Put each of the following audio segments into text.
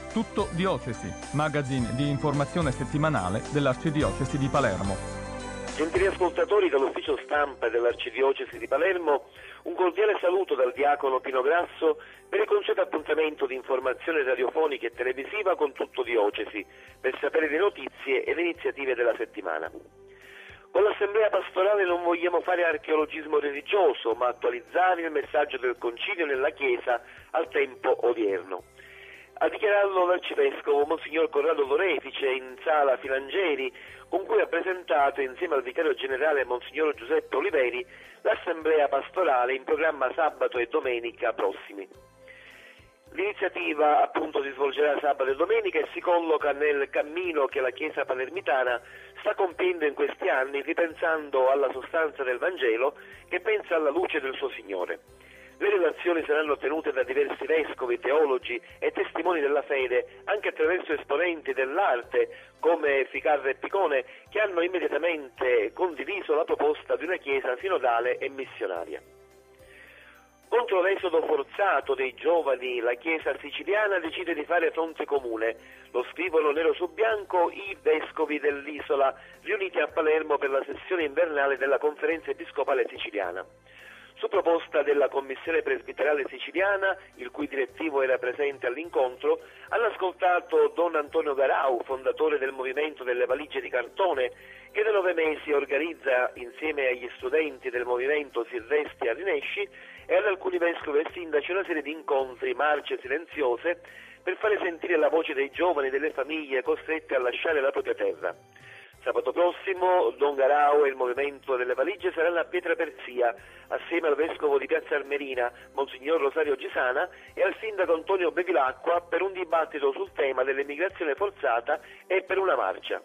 Tutto Diocesi, magazine di informazione settimanale dell'Arcidiocesi di Palermo. Gentili ascoltatori dall'ufficio stampa dell'Arcidiocesi di Palermo, un cordiale saluto dal diacono Pino Grasso per il consueto appuntamento di informazione radiofonica e televisiva con Tutto Diocesi, per sapere le notizie e le iniziative della settimana. Con l'Assemblea Pastorale non vogliamo fare archeologismo religioso, ma attualizzare il messaggio del Concilio nella Chiesa al tempo odierno. A dichiararlo l'arcivescovo Monsignor Corrado Lorefice in sala Filangeri, con cui ha presentato insieme al vicario generale Monsignor Giuseppe Oliveri l'Assemblea Pastorale in programma sabato e domenica prossimi. L'iniziativa appunto si svolgerà sabato e domenica e si colloca nel cammino che la Chiesa palermitana sta compiendo in questi anni, ripensando alla sostanza del Vangelo che pensa alla luce del suo Signore. Le relazioni saranno tenute da diversi vescovi, teologi e testimoni della fede, anche attraverso esponenti dell'arte come Ficarra e Picone, che hanno immediatamente condiviso la proposta di una chiesa sinodale e missionaria. Contro l'esodo forzato dei giovani, la Chiesa siciliana decide di fare fronte comune. Lo scrivono nero su bianco i vescovi dell'isola, riuniti a Palermo per la sessione invernale della Conferenza Episcopale Siciliana. Su proposta della Commissione Presbiterale Siciliana, il cui direttivo era presente all'incontro, hanno ascoltato Don Antonio Garau, fondatore del movimento delle valigie di cartone, che da 9 mesi organizza insieme agli studenti del movimento Silvestri a Rinesci e ad alcuni vescovi e sindaci una serie di incontri, marce silenziose, per fare sentire la voce dei giovani e delle famiglie costrette a lasciare la propria terra. Sabato prossimo Don Garau e il movimento delle valigie saranno a Pietraperzia, assieme al vescovo di Piazza Armerina, Monsignor Rosario Gisana, e al sindaco Antonio Bevilacqua per un dibattito sul tema dell'immigrazione forzata e per una marcia.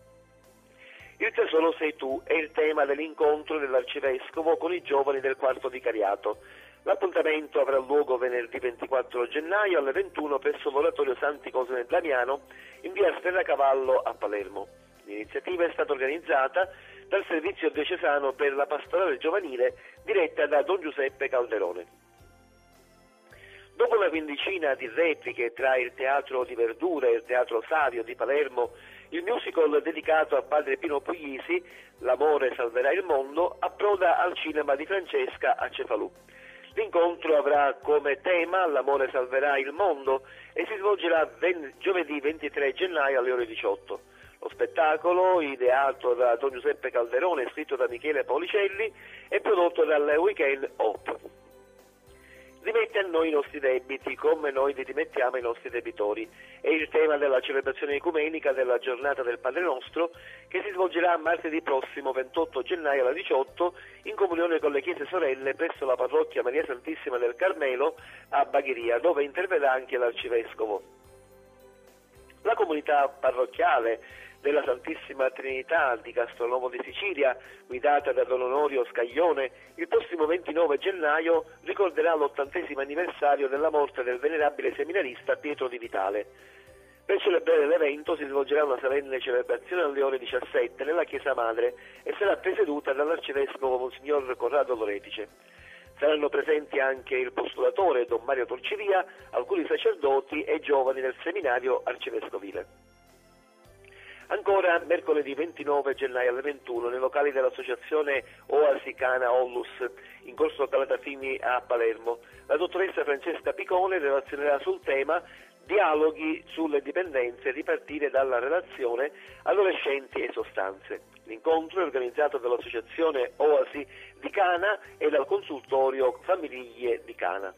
Il tesoro sei tu è il tema dell'incontro dell'arcivescovo con i giovani del quarto vicariato. L'appuntamento avrà luogo venerdì 24 gennaio alle 21 presso l'oratorio Santi Cosimo e Damiano in via Sferracavallo a Palermo. L'iniziativa è stata organizzata dal Servizio Diocesano per la Pastorale Giovanile diretta da Don Giuseppe Calderone. Dopo una quindicina di repliche tra il Teatro di Verdura e il Teatro Savio di Palermo, il musical dedicato a Padre Pino Puglisi, L'amore salverà il mondo, approda al cinema di Francesca a Cefalù. L'incontro avrà come tema L'amore salverà il mondo e si svolgerà giovedì 23 gennaio alle ore 18. Lo spettacolo, ideato da Don Giuseppe Calderone e scritto da Michele Policelli, è prodotto dal Weekend Hope. Rimette a noi i nostri debiti come noi li rimettiamo ai nostri debitori. È il tema della celebrazione ecumenica della giornata del Padre Nostro, che si svolgerà martedì prossimo 28 gennaio alle 18 in comunione con le chiese sorelle presso la parrocchia Maria Santissima del Carmelo a Bagheria, dove interverrà anche l'arcivescovo. La comunità parrocchiale della Santissima Trinità di Castelnuovo di Sicilia, guidata da Don Onorio Scaglione, il prossimo 29 gennaio ricorderà l'80° anniversario della morte del venerabile seminarista Pietro Di Vitale. Per celebrare l'evento si svolgerà una solenne celebrazione alle ore 17 nella Chiesa Madre e sarà presieduta dall'arcivescovo Monsignor Corrado Lorefice. Saranno presenti anche il postulatore Don Mario Torcivia, alcuni sacerdoti e giovani del seminario arcivescovile. Ancora mercoledì 29 gennaio alle 21 nei locali dell'associazione Oasi Cana Ollus in corso Calatafimi a Palermo, la dottoressa Francesca Picone relazionerà sul tema Dialoghi sulle dipendenze, ripartire dalla relazione adolescenti e sostanze. L'incontro è organizzato dall'associazione Oasi di Cana e dal consultorio Famiglie di Cana.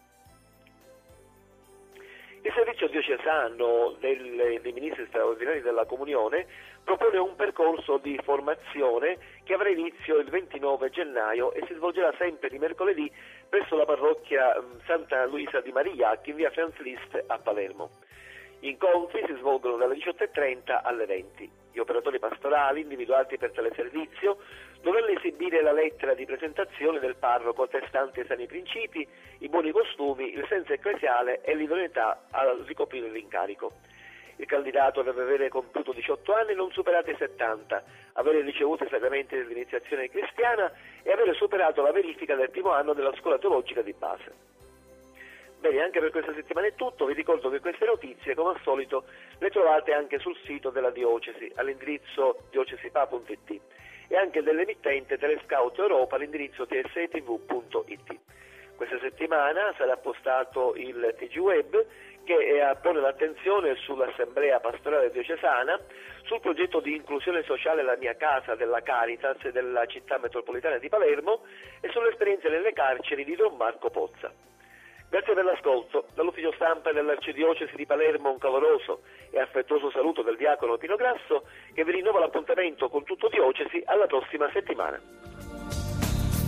Il servizio diocesano dei ministri straordinari della Comunione propone un percorso di formazione che avrà inizio il 29 gennaio e si svolgerà sempre di mercoledì presso la parrocchia Santa Luisa di Marigliacchi in via Franz Liszt a Palermo. Gli incontri si svolgono dalle 18:30 alle 20. Gli operatori pastorali, individuati per tale servizio, dovranno esibire la lettera di presentazione del parroco attestante i sani principi, i buoni costumi, il senso ecclesiale e l'idoneità a ricoprire l'incarico. Il candidato deve avere compiuto 18 anni non superati 70, avere ricevuto i sacramenti dell'iniziazione cristiana e avere superato la verifica del primo anno della scuola teologica di base. Bene, anche per questa settimana è tutto. Vi ricordo che queste notizie, come al solito, le trovate anche sul sito della diocesi all'indirizzo diocesipà.it e anche dell'emittente Telescout Europa all'indirizzo tsetv.it. Questa settimana sarà postato il TG Web che pone l'attenzione sull'Assemblea Pastorale Diocesana, sul progetto di inclusione sociale La Mia Casa della Caritas e della città metropolitana di Palermo e sulle esperienze nelle carceri di Don Marco Pozza. Grazie per l'ascolto. Dall'ufficio stampa dell'Arcidiocesi di Palermo un caloroso e affettuoso saluto del diacono Pino Grasso, che vi rinnova l'appuntamento con tutto Diocesi alla prossima settimana.